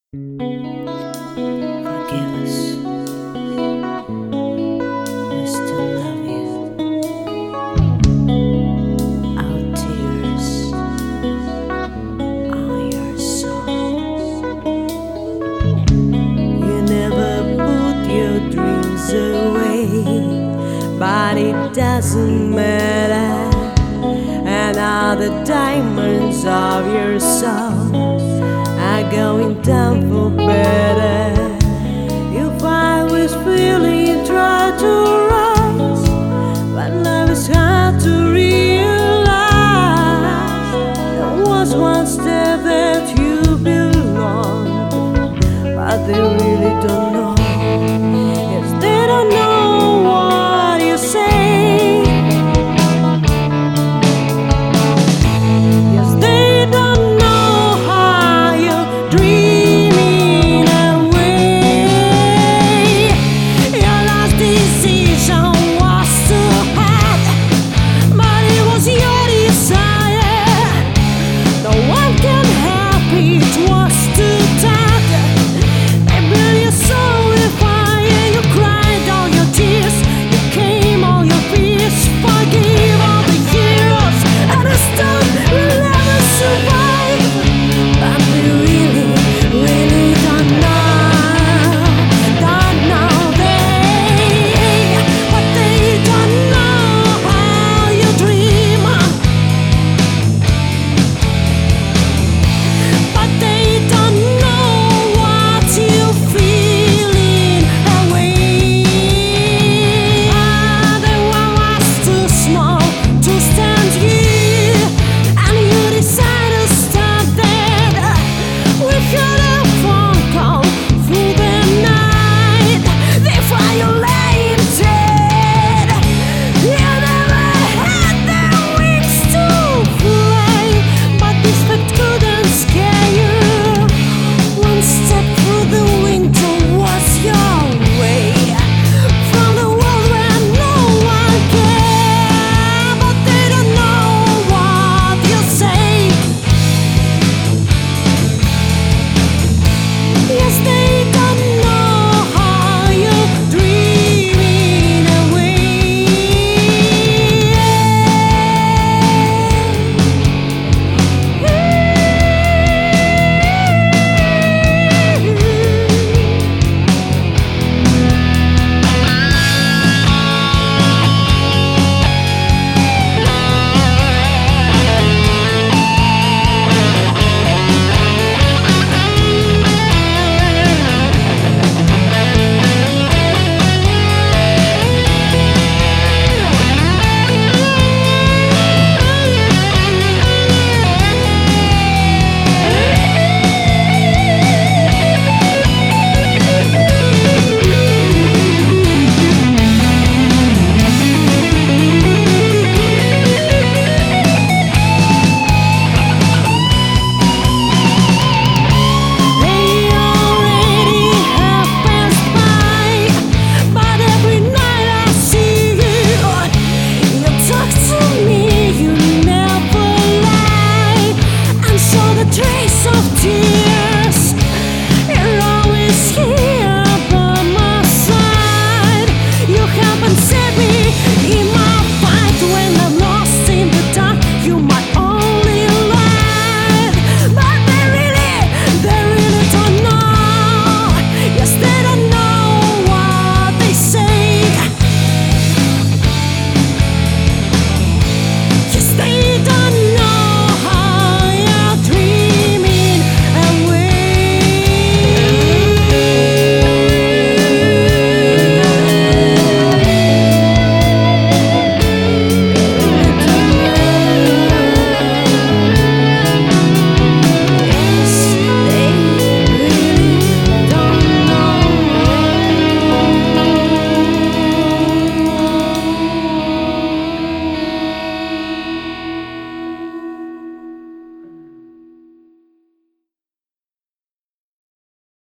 Forgive us, we still love you. Our tears are your song. You never put your dreams away, but it doesn't matter. And all the diamonds of your soul are going down for better. If I was feeling you try to rise, but love is hard to realize. There was one step that you belonged, but they really don't